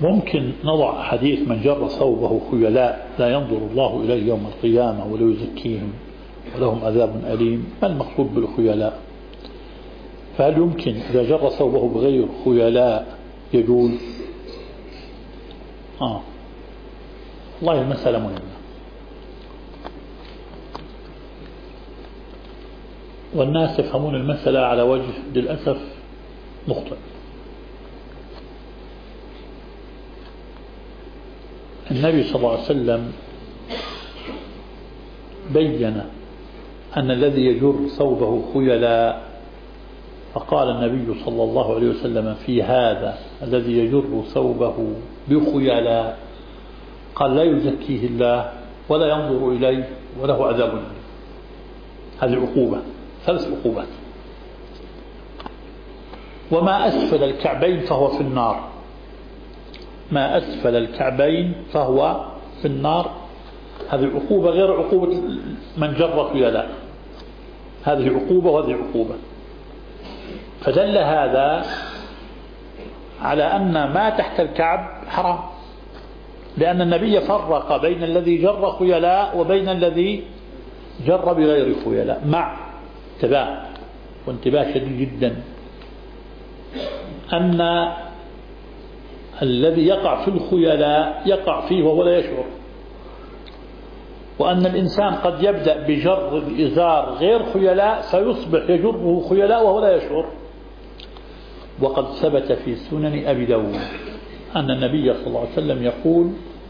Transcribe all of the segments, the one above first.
ممكن نضع حديث من جر ثوبه خيلاء لا ينظر الله إليه يوم القيامة ولا يزكيهم ولهم عذاب أليم. ما المقصود بالخيلاء؟ فهل يمكن إذا جر ثوبه بغير خيلاء يجوز؟ والله المسألة مهمة، والناس يفهمون المسألة على وجه للأسف مخطئ. النبي صلى الله عليه وسلم بين أن الذي يجر ثوبه خيلاء، فقال النبي صلى الله عليه وسلم في هذا الذي يجر ثوبه بخيلاء قال لا يزكيه الله ولا ينظر إليه وله عذاب أليم. هذه عقوبة، 3 عقوبات. وما أسفل الكعبين فهو في النار، ما أسفل الكعبين فهو في النار. هذه عقوبة غير عقوبة من جر خيلاء، هذه عقوبة وهذه عقوبة. فدل هذا على أن ما تحت الكعب حرام، لأن النبي فرق بين الذي جر خيلاء وبين الذي جر بغير خيلاء، مع انتباه وانتباه شديد جدا أن الذي يقع في الخيلاء يقع فيه وهو لا يشعر، وأن الإنسان قد يبدأ بجر الإزار غير خيلاء فيصبح يجره خيلاء وهو لا يشعر. وقد ثبت في سنن أبي داود أن النبي صلى الله عليه وسلم يقول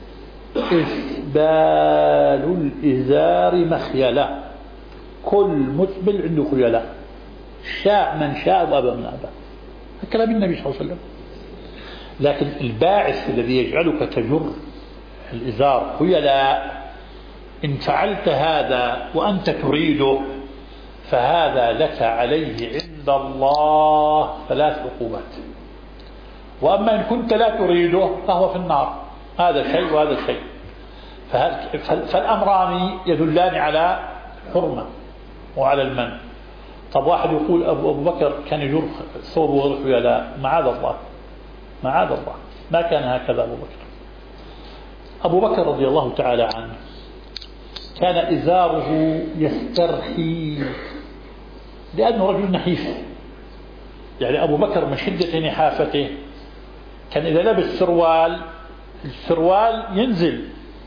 إسبال الإزار مخيلة، كل مسبل عنده خيلاء، شاء من شاء وأبى من أبى. كلام النبي صلى الله عليه وسلم. لكن الباعث الذي يجعلك تجر الإزار خيلاء، إن فعلت هذا وأنت تريده فهذا لك عليه عند الله 3 عقوبات. وأما إن كنت لا تريده فهو في النار، هذا شيء وهذا شيء. فالأمران يدلان على حرمة وعلى المنع. طب واحد يقول أبو بكر كان يجر ثوبه غير خيلاء، معاذ الله، معاذ الله، ما كان هكذا أبو بكر. أبو بكر رضي الله تعالى عنه كان إزاره يسترخي لأنه رجل نحيف. يعني أبو بكر من شدة نحافته كان إذا لبس السروال ينزل،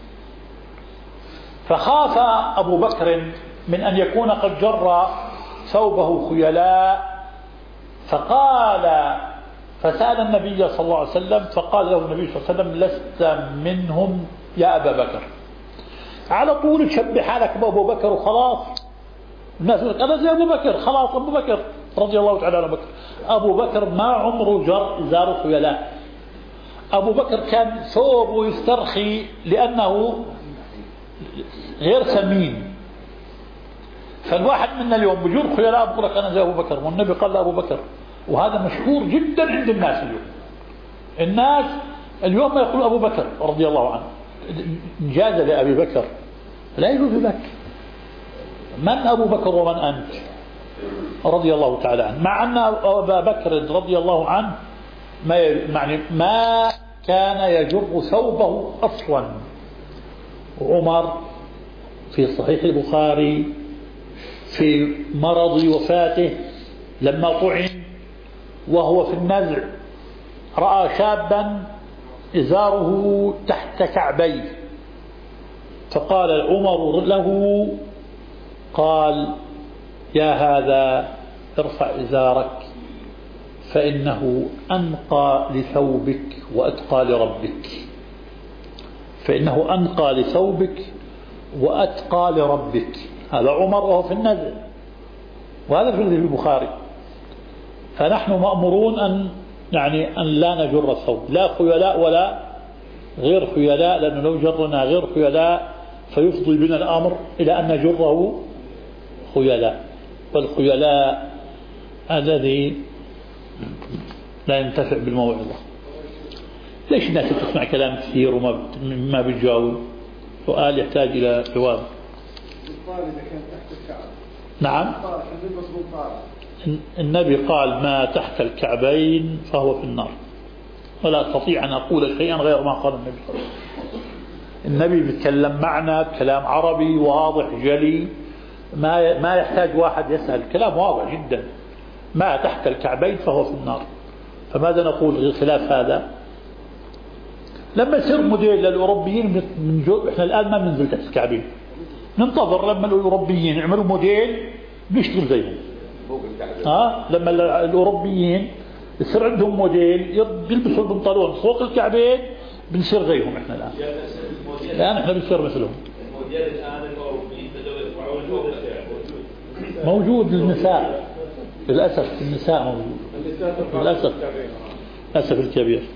فخاف أبو بكر من أن يكون قد جر ثوبه خيلاء، فسأل النبي صلى الله عليه وسلم، فقال له النبي صلى الله عليه وسلم لست منهم يا أبا بكر. على طول تشبه حالك بأبو بكر وخلاص. الناس يقول أنا زي أبو بكر، خلاص أبو بكر رضي الله تعالى عنه. أبو بكر ما عمره جر إزاره خيلاء. أبو بكر كان ثوبه يسترخي لأنه غير ثمين. فالواحد منا اليوم بجر خيلاء بقول لك أنا زي أبو بكر، والنبي قال لأبو بكر، وهذا مشهور جدا عند الناس اليوم. الناس اليوم ما يقول أبو بكر رضي الله عنه، جاز لأبي بكر، لا يجوز لك. من أبو بكر ومن أنت رضي الله تعالى عنه؟ مع أن أبا بكر رضي الله عنه ما كان يجر ثوبه أصلا. عمر في صحيح البخاري في مرض وفاته لما طعن وهو في النزع رأى شابا إزاره تحت كعبيه، فقال عمر له، قال يا هذا ارفع إزارك فإنه أنقى لثوبك وأتقى لربك، فإنه أنقى لثوبك وأتقى لربك. هذا عمر وهو في النزع، وهذا في البخاري. فنحن مأمورون أن لا نجر الثوب، لا خيلاء ولا غير خيلاء، لأنه لو جرنا غير خيلاء فيفضي بنا الأمر إلى أن نجره خيلاء، والخيلاء الذي لا ينتفع بالموعظة. ليش الناس تسمع كلام كثير وما بيجاوب؟ سؤال يحتاج إلى جواب. نعم، النبي قال ما تحت الكعبين فهو في النار. ولا أستطيع أن أقول شيئا غير ما قال النبي صلى الله عليه وسلم. النبي بيتكلم معنا بكلام عربي واضح جلي، ما يحتاج واحد يسأل، كلام واضح جدا. ما تحت الكعبين فهو في النار. فماذا نقول خلاف هذا؟ لما يصير موديل للأوروبيين إحنا الآن ما بننزل تحت الكعبين، ننتظر لما الأوروبيين يعملوا موديل بيشتغل زيهم. لما الأوروبيين يصير عندهم موديل بيلبسوا البنطلون فوق الكعبين بنصير زيهم إحنا الآن إحنا بنصير مثلهم. الموديل الآن الأوروبيين موجود للنساء، للأسف النساء موجود، للأسف الكبير.